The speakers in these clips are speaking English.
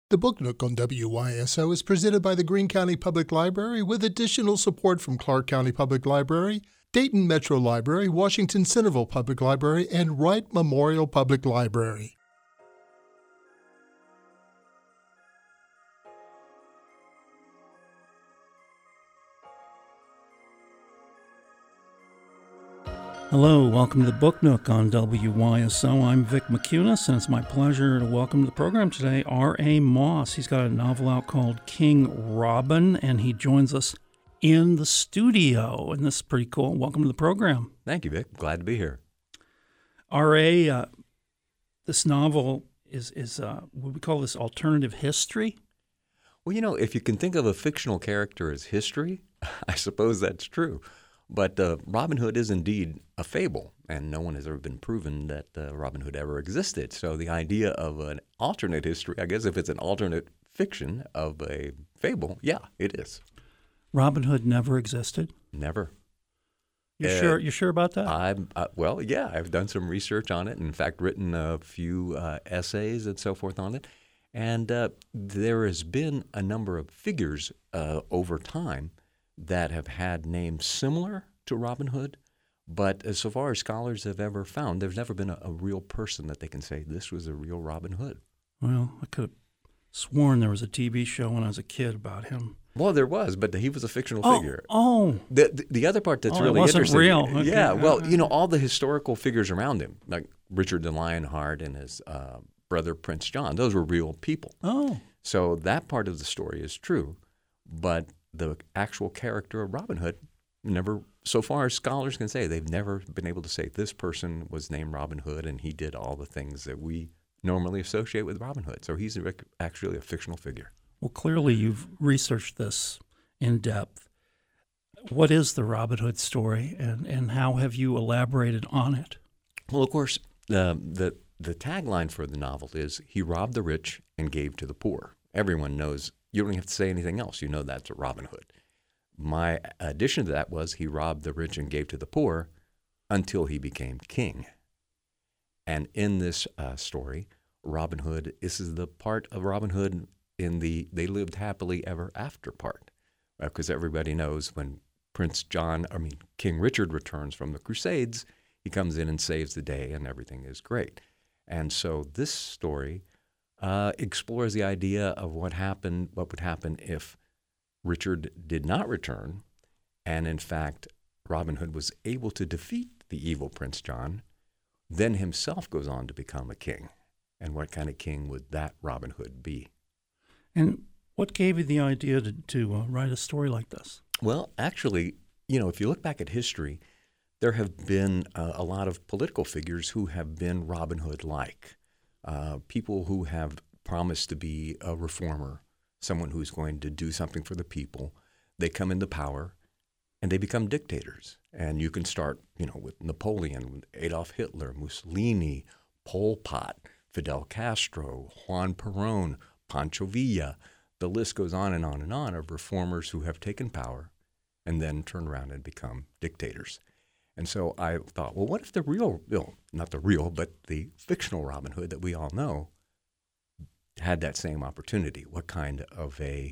The Book Nook on WYSO is presented by the Greene County Public Library with additional support from Clark County Public Library, Dayton Metro Library, Washington Centerville Public Library, and Wright Memorial Public Library. Hello, welcome to the Book Nook on WYSO. I'm Vic McCunis, and it's my pleasure to welcome to the program today R.A. Moss. He's got a novel out called King Robin, and he joins us in the studio, and this is pretty cool. Welcome to the program. Thank you, Vic. Glad to be here. R.A., this novel is what we call this alternative history? Well, you know, if you can think of a fictional character as history, I suppose that's true. But Robin Hood is indeed a fable, and no one has ever been proven that Robin Hood ever existed. So the idea of an alternate history, I guess if it's an alternate fiction of a fable, yeah, it is. Robin Hood never existed? Never. You're sure about that? Well, yeah, I've done some research on it. In fact, written a few essays and so forth on it. And there has been a number of figures over time that have had names similar to Robin Hood, but so far as scholars have ever found, there's never been a real person that they can say this was a real Robin Hood. Well, I could have sworn there was a TV show when I was a kid about him. Well, there was, but he was a fictional figure. Oh. The other part that's really it wasn't interesting. Real. Okay. Yeah, well, you know, all the historical figures around him, like Richard the Lionheart and his brother Prince John, those were real people. Oh. So that part of the story is true, but the actual character of Robin Hood never, so far as scholars can say, they've never been able to say this person was named Robin Hood and he did all the things that we normally associate with Robin Hood. So he's actually a fictional figure. Well, clearly you've researched this in depth. What is the Robin Hood story, and how have you elaborated on it? Well, of course, the tagline for the novel is, he robbed the rich and gave to the poor. Everyone knows. You don't have to say anything else. You know that's a Robin Hood. My addition to that was, he robbed the rich and gave to the poor until he became king. And in this story, Robin Hood, this is the part of Robin Hood in the they lived happily ever after part. Because everybody knows when King Richard returns from the Crusades, he comes in and saves the day and everything is great. And so this story explores the idea of what would happen if Richard did not return, and in fact, Robin Hood was able to defeat the evil Prince John, then himself goes on to become a king. And what kind of king would that Robin Hood be? And what gave you the idea to write a story like this? Well, actually, you know, if you look back at history, there have been a lot of political figures who have been Robin Hood-like. People who have promised to be a reformer, someone who's going to do something for the people. They come into power and they become dictators. And you can start, you know, with Napoleon, Adolf Hitler, Mussolini, Pol Pot, Fidel Castro, Juan Perón, Pancho Villa. The list goes on and on and on of reformers who have taken power and then turn around and become dictators. And so I thought, well, what if the fictional Robin Hood that we all know had that same opportunity? What kind of a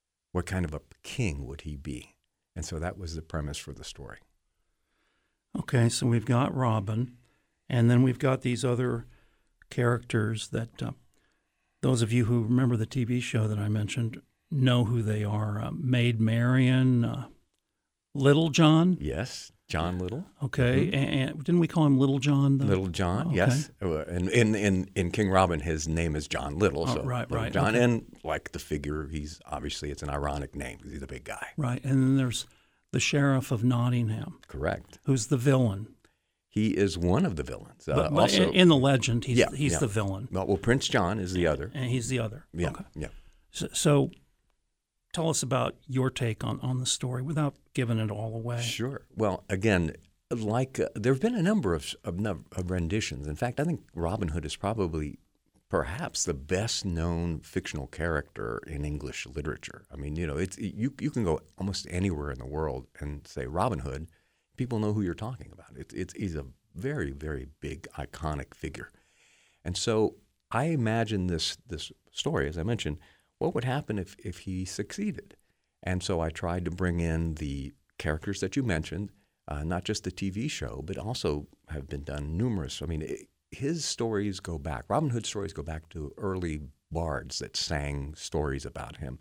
king would he be? And so that was the premise for the story. Okay, so we've got Robin, and then we've got these other characters that those of you who remember the TV show that I mentioned know who they are. Maid Marian, Little John. Yes. John Little. Okay, mm-hmm. And didn't we call him Little John? Little John, okay. Yes. And in King Robin, his name is John Little. Oh, so right. John, okay. And like the figure, it's an ironic name because he's a big guy. Right, and then there's the Sheriff of Nottingham. Correct. Who's the villain? He is one of the villains. But also, in the legend, he's the villain. Well, Prince John is the other. And he's the other. Yeah, okay. yeah. So tell us about your take on the story without giving it all away. Sure. Well, again, there have been a number of renditions. In fact, I think Robin Hood is probably perhaps the best known fictional character in English literature. I mean, you know, you can go almost anywhere in the world and say Robin Hood, people know who you're talking about. He's a very, very big, iconic figure. And so I imagine this story, as I mentioned, what would happen if he succeeded? And so I tried to bring in the characters that you mentioned, not just the TV show, but also have been done numerous. I mean, his stories go back. Robin Hood's stories go back to early bards that sang stories about him.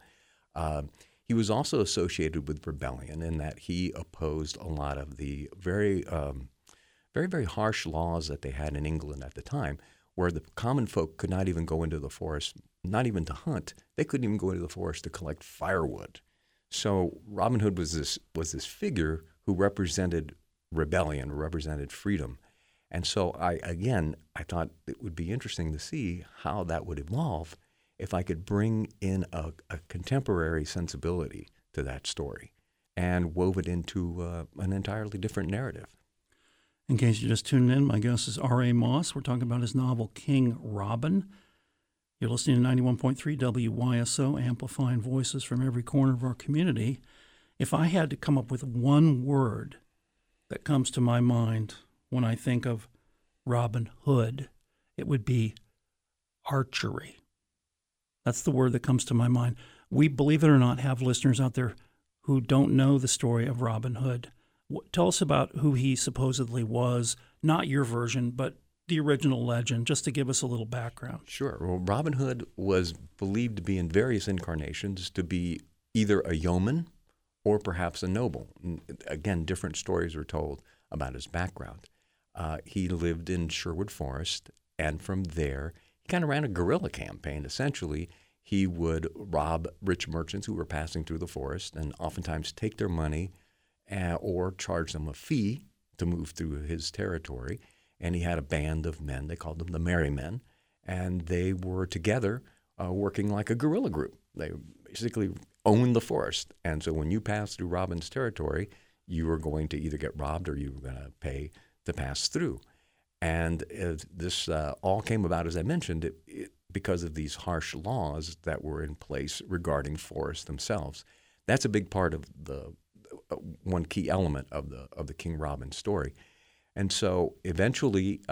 He was also associated with rebellion in that he opposed a lot of the very, very harsh laws that they had in England at the time, where the common folk could not even go into the forest, not even to hunt. They couldn't even go into the forest to collect firewood. So Robin Hood was this figure who represented rebellion, represented freedom. And so I thought it would be interesting to see how that would evolve if I could bring in a contemporary sensibility to that story and wove it into an entirely different narrative. In case you're just tuning in, my guest is R.A. Moss. We're talking about his novel King Robin. You're listening to 91.3 WYSO, amplifying voices from every corner of our community. If I had to come up with one word that comes to my mind when I think of Robin Hood, it would be archery. That's the word that comes to my mind. We, believe it or not, have listeners out there who don't know the story of Robin Hood. Tell us about who he supposedly was, not your version, but the original legend, just to give us a little background. Sure. Well, Robin Hood was believed to be in various incarnations to be either a yeoman or perhaps a noble. And again, different stories are told about his background. He lived in Sherwood Forest, and from there, he kind of ran a guerrilla campaign. Essentially, he would rob rich merchants who were passing through the forest and oftentimes take their money or charge them a fee to move through his territory. And he had a band of men, they called them the Merry Men, and they were together working like a guerrilla group. They basically owned the forest. And so when you passed through Robin's territory, you were going to either get robbed or you were going to pay to pass through. And this all came about, as I mentioned, because of these harsh laws that were in place regarding forests themselves. That's a big part of the one key element of the King Robin story. And so eventually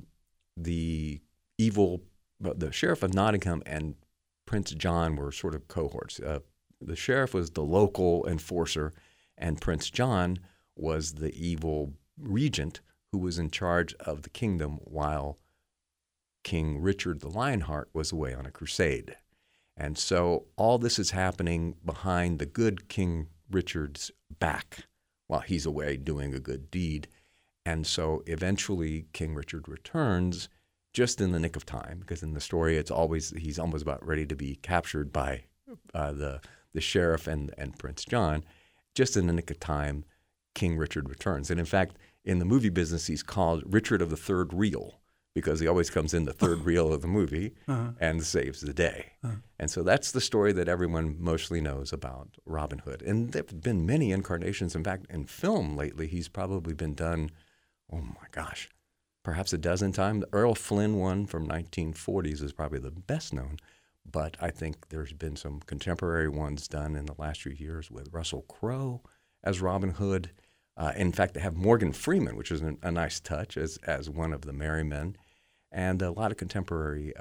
the Sheriff of Nottingham and Prince John were sort of cohorts. The sheriff was the local enforcer, and Prince John was the evil regent who was in charge of the kingdom while King Richard the Lionheart was away on a crusade. And so all this is happening behind the good King Richard's back while he's away doing a good deed. And so eventually King Richard returns just in the nick of time, because in the story he's almost about ready to be captured by the sheriff and Prince John. Just in the nick of time, King Richard returns. And in fact, in the movie business, he's called Richard of the Third Reel, because he always comes in the third reel of the movie and saves the day. And so that's the story that everyone mostly knows about Robin Hood. And there have been many incarnations. In fact, in film lately, he's probably been done, oh my gosh, perhaps a dozen times. The Errol Flynn one from 1940s is probably the best known. But I think there's been some contemporary ones done in the last few years with Russell Crowe as Robin Hood. In fact, they have Morgan Freeman, which is a nice touch as one of the Merry Men, and a lot of contemporary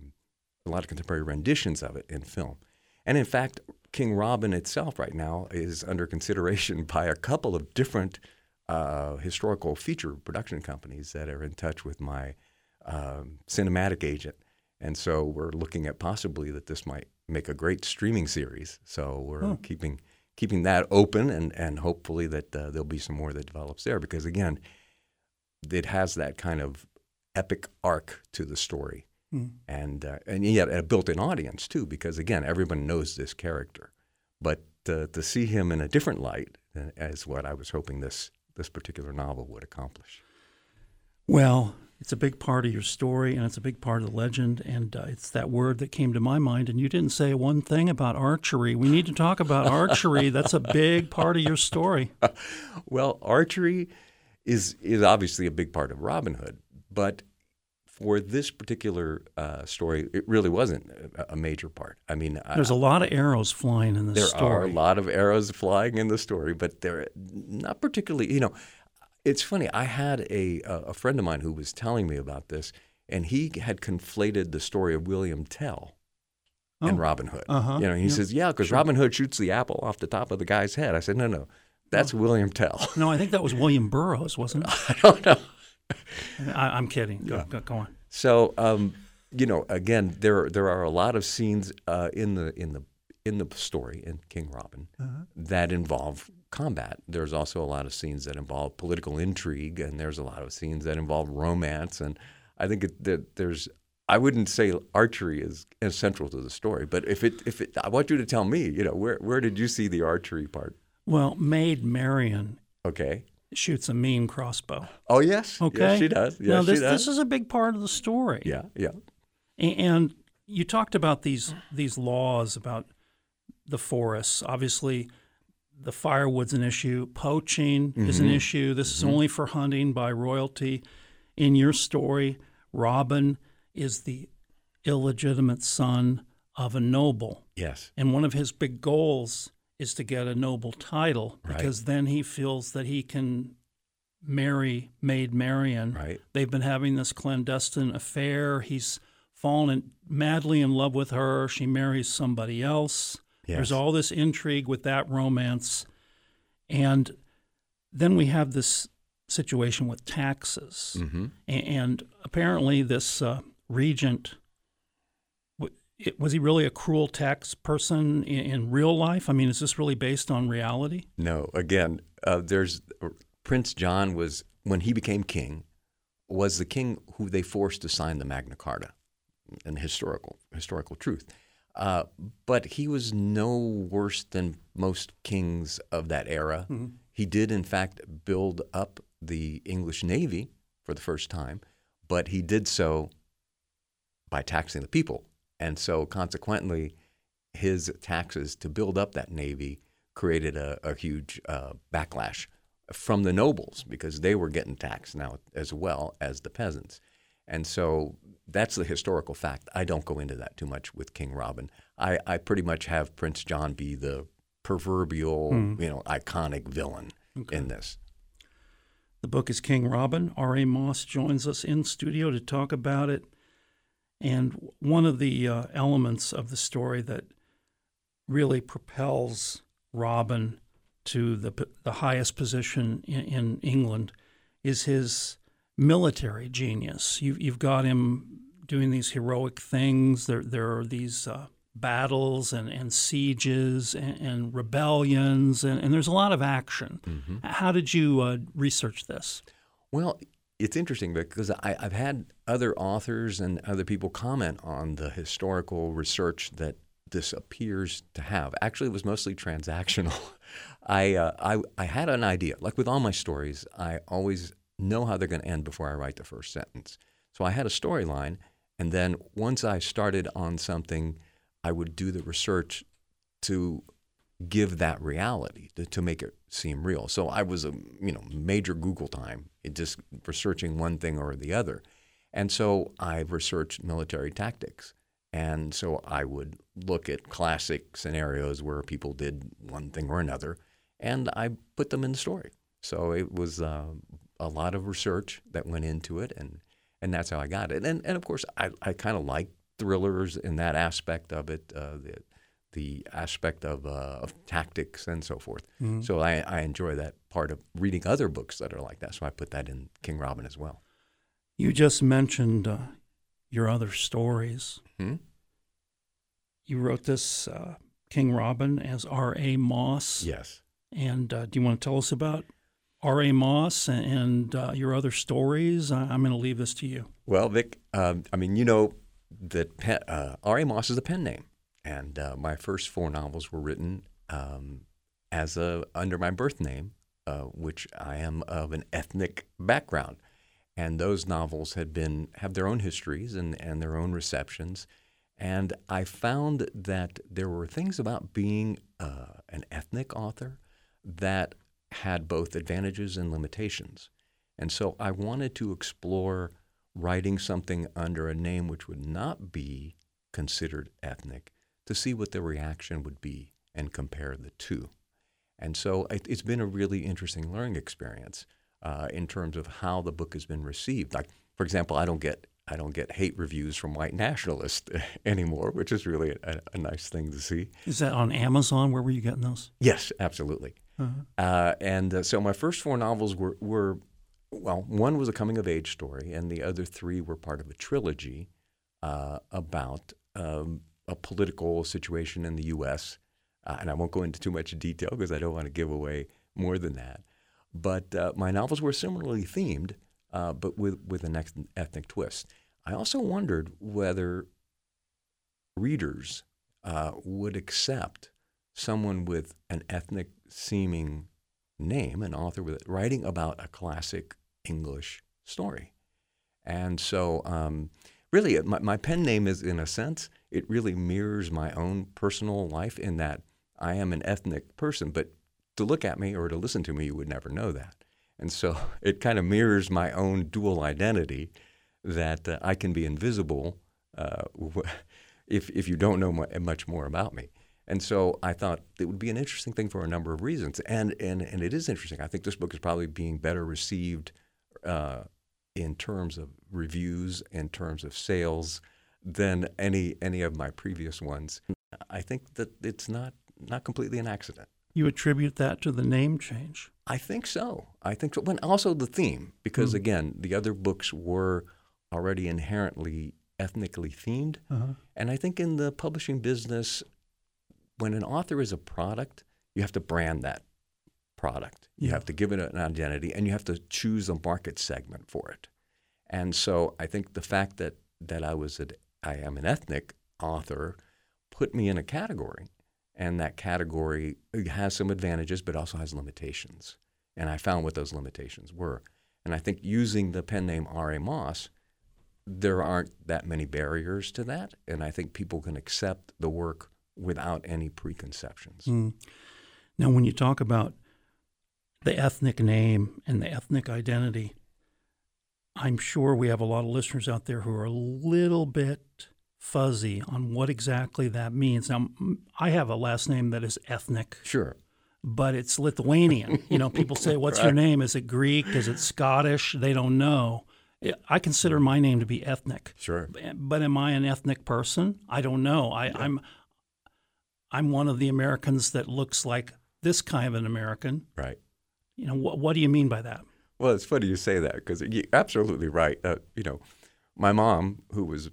renditions of it in film. And in fact, King Robin itself right now is under consideration by a couple of different historical feature production companies that are in touch with my cinematic agent. And so we're looking at possibly that this might make a great streaming series. So we're keeping that open, and hopefully that there'll be some more that develops there, because again, it has that kind of epic arc to the story, and yet a built-in audience too, because again, everyone knows this character, but to see him in a different light is what I was hoping this particular novel would accomplish. Well, it's a big part of your story, and it's a big part of the legend, and it's that word that came to my mind, and you didn't say one thing about archery. We need to talk about archery. That's a big part of your story. Well, archery is obviously a big part of Robin Hood, but for this particular story, it really wasn't a major part. I mean, there's a lot of arrows flying in this story. There are a lot of arrows flying in the story, but they're not particularly, It's funny. I had a friend of mine who was telling me about this, and he had conflated the story of William Tell and Robin Hood. Uh-huh. You know, he says, yeah, because Robin Hood shoots the apple off the top of the guy's head. I said, no, that's William Tell. No, I think that was William Burroughs, wasn't it? I don't know. I'm kidding. Go on. So, you know, again, there are a lot of scenes in the story in King Robin that involve combat. There's also a lot of scenes that involve political intrigue, and there's a lot of scenes that involve romance. And I think that there's, I wouldn't say archery is as central to the story, but if it, I want you to tell me, you know, where did you see the archery part? Well, Maid Marian Okay. shoots a mean crossbow. Oh yes. Okay. Yes, she does. Yes, now, she does. this is a big part of the story. Yeah. And you talked about these laws about the forests. Obviously, the firewood's an issue. Poaching is an issue. This is only for hunting by royalty. In your story, Robin is the illegitimate son of a noble. Yes. And one of his big goals is to get a noble title because then he feels that he can marry Maid Marian. Right. They've been having this clandestine affair. He's fallen madly in love with her. She marries somebody else. Yes. There's all this intrigue with that romance. And then we have this situation with taxes. And apparently this regent, was he really a cruel tax person in real life? I mean, is this really based on reality? No. Again, there's Prince John was, when he became king, was the king who they forced to sign the Magna Carta, an historical truth. But he was no worse than most kings of that era. He did, in fact, build up the English Navy for the first time, but he did so by taxing the people. And so consequently, his taxes to build up that Navy created a huge backlash from the nobles because they were getting taxed now as well as the peasants. And so that's the historical fact. I don't go into that too much with King Robin. I pretty much have Prince John be the proverbial, iconic villain in this. The book is King Robin. R.A. Moss joins us in studio to talk about it. And one of the elements of the story that really propels Robin to the highest position in England is his military genius. You've got him doing these heroic things. There are these battles and sieges and rebellions, and there's a lot of action. How did you research this? Well, it's interesting because I've had other authors and other people comment on the historical research that this appears to have. Actually, it was mostly transactional. I had an idea. Like with all my stories, I always know how they're going to end before I write the first sentence. So I had a storyline, and then once I started on something, I would do the research to give that reality, to make it seem real. So I was a major Google time, just researching one thing or the other. And so I researched military tactics. And so I would look at classic scenarios where people did one thing or another, and I put them in the story. So it was a lot of research that went into it, and that's how I got it. And of course, I kind of like thrillers in that aspect of it, the aspect of tactics and so forth. So I enjoy that part of reading other books that are like that. So I put that in King Robin as well. You just mentioned your other stories. You wrote this King Robin as R.A. Moss. Yes. And do you want to tell us about R.A. Moss and your other stories? I'm going to leave this to you. Well, Vic, you know that R.A. Moss is a pen name. And my first 4 novels were written under my birth name, which I am of an ethnic background. And those novels have their own histories and their own receptions. And I found that there were things about being an ethnic author that had both advantages and limitations. And so I wanted to explore writing something under a name which would not be considered ethnic, to see what the reaction would be and compare the two. And so it's been a really interesting learning experience in terms of how the book has been received. Like, for example, I don't get I don't get hate reviews from white nationalists anymore, which is really a nice thing to see. Is that on Amazon? Where were you getting those? Yes, absolutely. Uh-huh. So my first 4 novels were, well, one was a coming-of-age story, and the other 3 were part of a trilogy about a political situation in the U.S., and I won't go into too much detail because I don't want to give away more than that. But my novels were similarly themed, but with an ethnic twist. I also wondered whether readers would accept someone with an ethnic-seeming name, an author with it, writing about a classic English story. And so really, my pen name is, in a sense, it really mirrors my own personal life in that I am an ethnic person, but to look at me or to listen to me, you would never know that. And so it kind of mirrors my own dual identity that I can be invisible if you don't know much more about me. And so I thought it would be an interesting thing for a number of reasons. And it is interesting. I think this book is probably being better received in terms of reviews, in terms of sales, than any of my previous ones. I think that it's not completely an accident. You attribute that to the name change? I think so. And also the theme, because again, the other books were already inherently ethnically themed. Uh-huh. And I think in the publishing business, when an author is a product, you have to brand that product. You have to give it an identity, and you have to choose a market segment for it. And so I think the fact that I am an ethnic author put me in a category, and that category has some advantages but also has limitations. And I found what those limitations were. And I think using the pen name R.A. Moss, there aren't that many barriers to that, and I think people can accept the work without any preconceptions. Now, when you talk about the ethnic name and the ethnic identity, I'm sure we have a lot of listeners out there who are a little bit fuzzy on what exactly that means. Now, I have a last name that is ethnic. Sure. But it's Lithuanian. People say, what's Right. your name? Is it Greek? Is it Scottish? They don't know. I consider my name to be ethnic. Sure. But am I an ethnic person? I don't know. I'm one of the Americans that looks like this kind of an American. Right. What do you mean by that? Well, it's funny you say that because you're absolutely right. My mom, who was,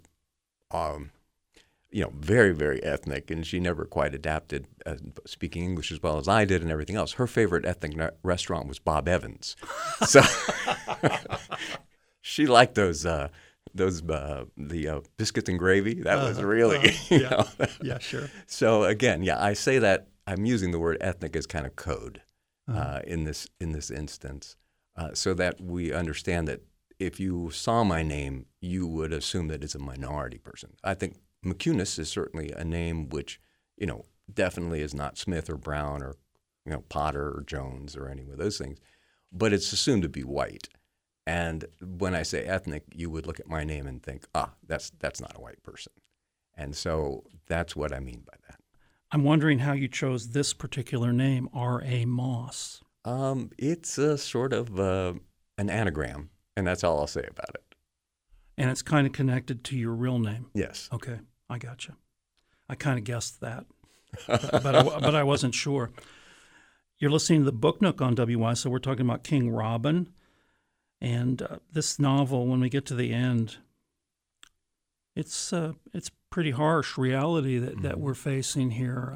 very, very ethnic, and she never quite adapted speaking English as well as I did and everything else. Her favorite ethnic restaurant was Bob Evans. So she liked the biscuits and gravy. That was really, Yeah, sure. So again, I say that I'm using the word ethnic as kind of code in this instance, so that we understand that if you saw my name, you would assume that it's a minority person. I think McCunas is certainly a name which, definitely is not Smith or Brown or, Potter or Jones or any of those things, but it's assumed to be white. And when I say ethnic, you would look at my name and think, that's not a white person. And so that's what I mean by that. I'm wondering how you chose this particular name, R.A. Moss. It's a sort of an anagram, and that's all I'll say about it. And it's kind of connected to your real name. Yes. Okay, I gotcha. I kind of guessed that, but I wasn't sure. You're listening to the Book Nook on WY, so we're talking about King Robin. And this novel, when we get to the end, it's pretty harsh reality that we're facing here.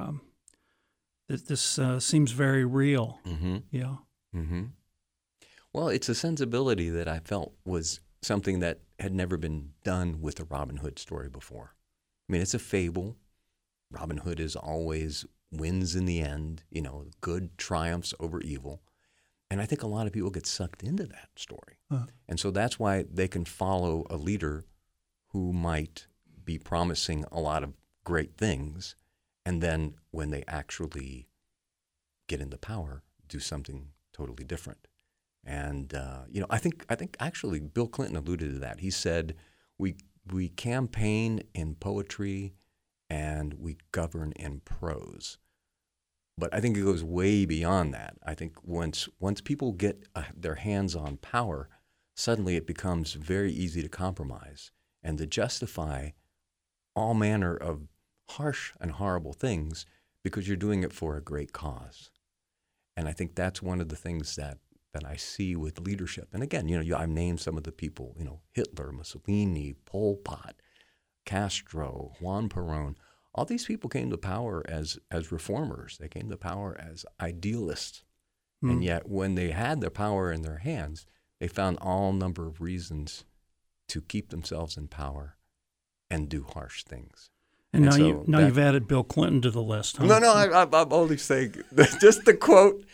This seems very real. Mm-hmm. Yeah. Mm-hmm. Well, it's a sensibility that I felt was something that had never been done with a Robin Hood story before. I mean, it's a fable. Robin Hood is always wins in the end. Good triumphs over evil. And I think a lot of people get sucked into that story. And so that's why they can follow a leader who might be promising a lot of great things, and then when they actually get into power, do something totally different. And I think actually Bill Clinton alluded to that. He said, we campaign in poetry and we govern in prose. But I think it goes way beyond that. I think once people get their hands on power, suddenly it becomes very easy to compromise. and to justify all manner of harsh and horrible things because you're doing it for a great cause. And I think that's one of the things that I see with leadership. And again, I've named some of the people, Hitler, Mussolini, Pol Pot, Castro, Juan Perón. All these people came to power as reformers. They came to power as idealists. And yet when they had their power in their hands, they found all number of reasons to keep themselves in power and do harsh things. And now you've added Bill Clinton to the list, huh? No, I'm only saying just the quote.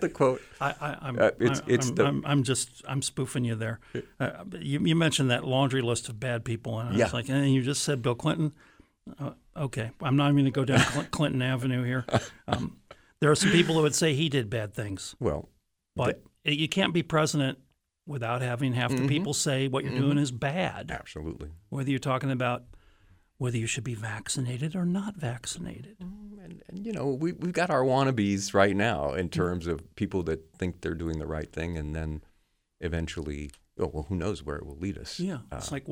I'm spoofing you there. You mentioned that laundry list of bad people, and I was like, and you just said Bill Clinton. Okay, I'm not even going to go down Clinton Avenue here. There are some people who would say he did bad things. Well, but you can't be president without having half the people say what you're doing is bad. Absolutely. Whether you're talking about whether you should be vaccinated or not vaccinated. And we've got our wannabes right now in terms of people that think they're doing the right thing and then eventually, who knows where it will lead us. Yeah. It's like,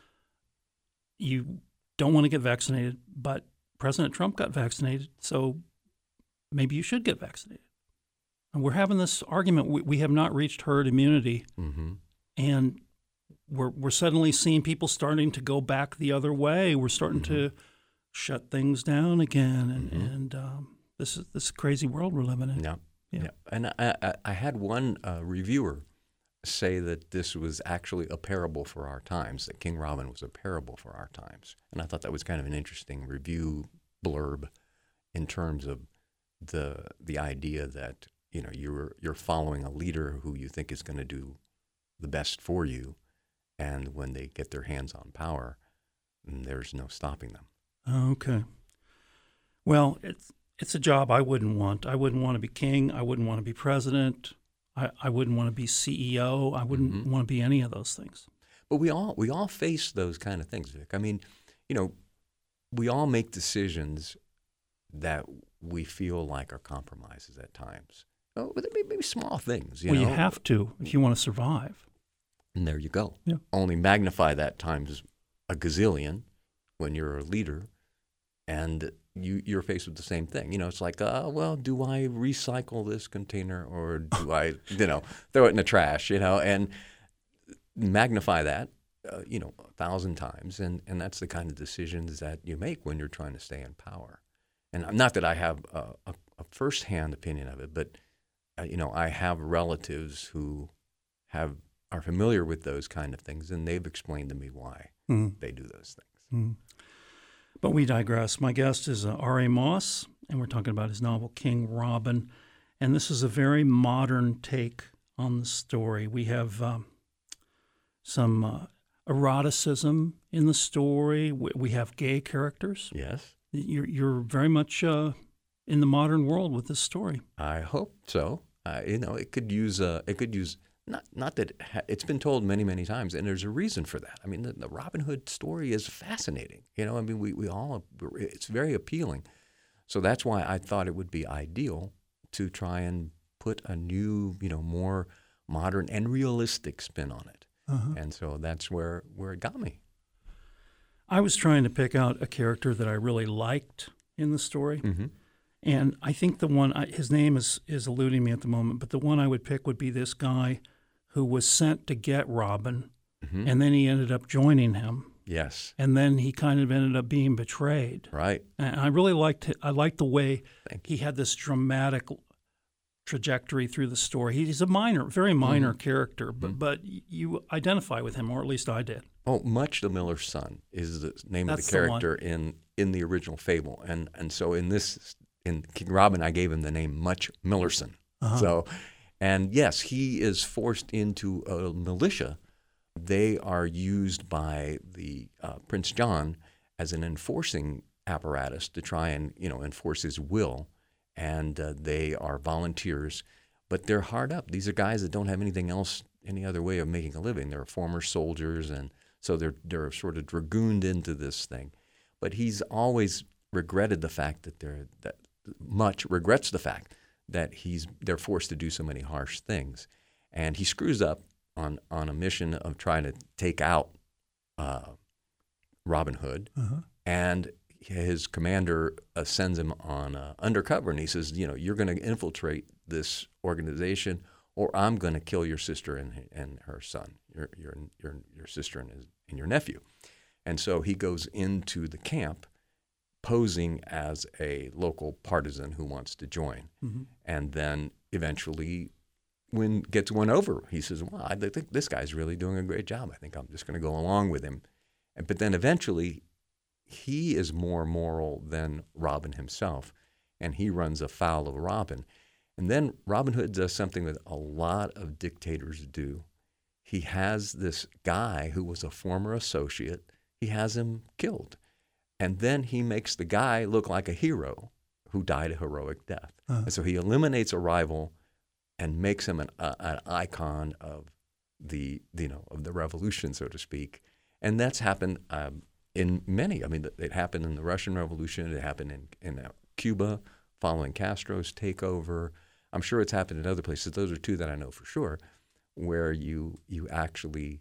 you don't want to get vaccinated, but President Trump got vaccinated, so maybe you should get vaccinated. And we're having this argument. We have not reached herd immunity, and we're suddenly seeing people starting to go back the other way. We're starting to shut things down again, and this is a crazy world we're living in. Yeah. And I had one reviewer say that this was actually a parable for our times, that King Robin was a parable for our times. And I thought that was kind of an interesting review blurb in terms of the idea that you're following a leader who you think is going to do the best for you, and when they get their hands on power, there's no stopping them. Okay. Well, it's a job I wouldn't want. I wouldn't want to be king. I wouldn't want to be president. I wouldn't want to be CEO. I wouldn't want to be any of those things. But we all face those kind of things, Vic. I mean, we all make decisions that we feel like are compromises at times. Oh, but maybe small things. You have to if you want to survive. And there you go. Yeah. Only magnify that times a gazillion when you're a leader, and you're faced with the same thing. It's like, do I recycle this container or do I, throw it in the trash? And magnify that, 1,000 times, and that's the kind of decisions that you make when you're trying to stay in power. And not that I have a firsthand opinion of it, but I have relatives who are familiar with those kind of things, and they've explained to me why they do those things. But we digress. My guest is R.A. Moss, and we're talking about his novel King Robin. And this is a very modern take on the story. We have some eroticism in the story. We have gay characters. Yes. You're very much in the modern world with this story. I hope so. It could use not that it's been told many, many times, and there's a reason for that. I mean, the Robin Hood story is fascinating. We all, it's very appealing. So that's why I thought it would be ideal to try and put a new, more modern and realistic spin on it. And so that's where it got me. I was trying to pick out a character that I really liked in the story. And I think the one, his name is eluding me at the moment, but the one I would pick would be this guy who was sent to get Robin, and then he ended up joining him. Yes. And then he kind of ended up being betrayed. Right. And I really liked it. I liked the way he had this dramatic trajectory through the story. He's a very minor character, but you identify with him, or at least I did. Oh, Much the Miller's Son is the name of the character in the original fable. And so in King Robin, I gave him the name Much Millerson. So, and yes, he is forced into a militia. They are used by the Prince John as an enforcing apparatus to try and enforce his will, and they are volunteers, but they're hard up. These are guys that don't have any other way of making a living. They're former soldiers, and so they're sort of dragooned into this thing. But he's always regretted the fact that Much regrets the fact that they're forced to do so many harsh things, and he screws up on a mission of trying to take out Robin Hood, and his commander sends him on undercover, and he says, you're going to infiltrate this organization, or I'm going to kill your sister and her son, your sister and your nephew. And so he goes into the camp posing as a local partisan who wants to join. And then eventually gets won over. He says, well, I think this guy's really doing a great job. I think I'm just going to go along with him. But then eventually he is more moral than Robin himself, and he runs afoul of Robin. And then Robin Hood does something that a lot of dictators do. He has this guy who was a former associate, he has him killed. And then he makes the guy look like a hero who died a heroic death. And so he eliminates a rival and makes him an icon of the revolution, so to speak. And that's happened in many. I mean, it happened in the Russian Revolution. It happened in Cuba following Castro's takeover. I'm sure it's happened in other places. Those are two that I know for sure, where you actually,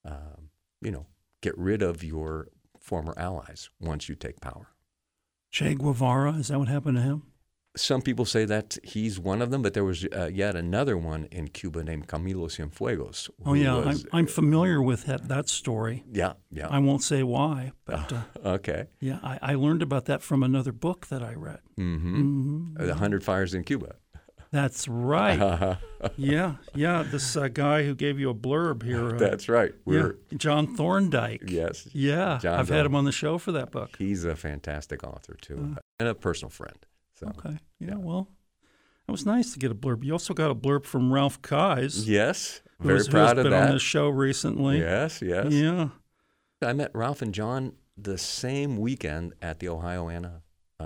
get rid of your former allies once you take power. Che Guevara, is that what happened to him? Some people say that he's one of them, but there was yet another one in Cuba named Camilo Cienfuegos. Oh, yeah, I'm familiar with that story. Yeah. I won't say why, but okay. Yeah, I learned about that from another book that I read. The 100 Fires in Cuba. That's right. Yeah. This guy who gave you a blurb here. That's right. John Thorndike. Yes. Yeah, I've had him on the show for that book. He's a fantastic author, too, and a personal friend. So, okay. Yeah, well, it was nice to get a blurb. You also got a blurb from Ralph Keyes. Yes. Very proud of that. Who's been on this show recently. Yes. Yeah. I met Ralph and John the same weekend at the Ohioana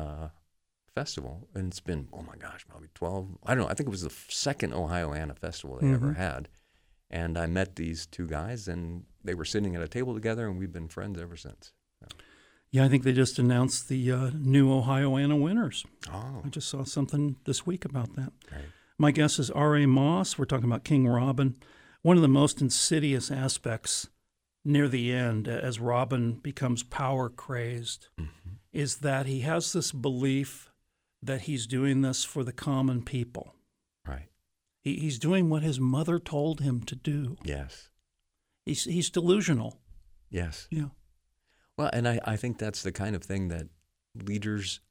Festival, and it's been, oh my gosh, probably 12, I don't know, I think it was the second Ohioana Festival they ever had. And I met these two guys, and they were sitting at a table together, and we've been friends ever since. Yeah, I think they just announced the new Ohioana winners. Oh. I just saw something this week about that. Right. My guess is R.A. Moss. We're talking about King Robin. One of the most insidious aspects near the end, as Robin becomes power-crazed, is that he has this belief that he's doing this for the common people. Right. He's doing what his mother told him to do. Yes. He's delusional. Yes. Yeah. Well, and I think that's the kind of thing that leaders,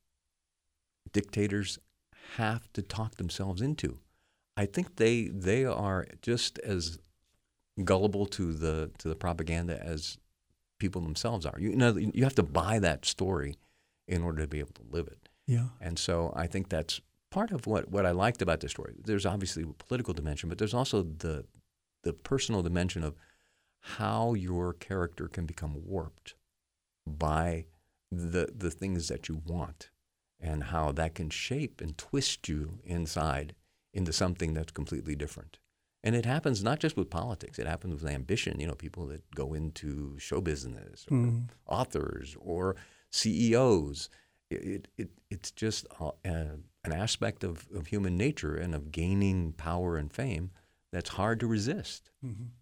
dictators have to talk themselves into. I think they are just as gullible to the propaganda as people themselves are. You have to buy that story in order to be able to live it. Yeah. And so I think that's part of what I liked about this story. There's obviously a political dimension, but there's also the personal dimension of how your character can become warped by the things that you want, and how that can shape and twist you inside into something that's completely different. And it happens not just with politics. It happens with ambition. People that go into show business, or authors, or CEOs. It's just an aspect of human nature and of gaining power and fame that's hard to resist.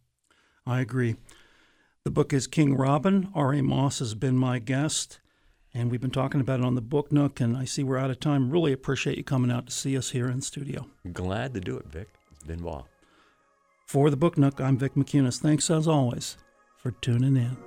I agree. The book is King Robin. R.A. Moss has been my guest, and we've been talking about it on the Book Nook, and I see we're out of time. Really appreciate you coming out to see us here in studio. Glad to do it, Vic. It's been well. For the Book Nook, I'm Vic McCunas. Thanks, as always, for tuning in.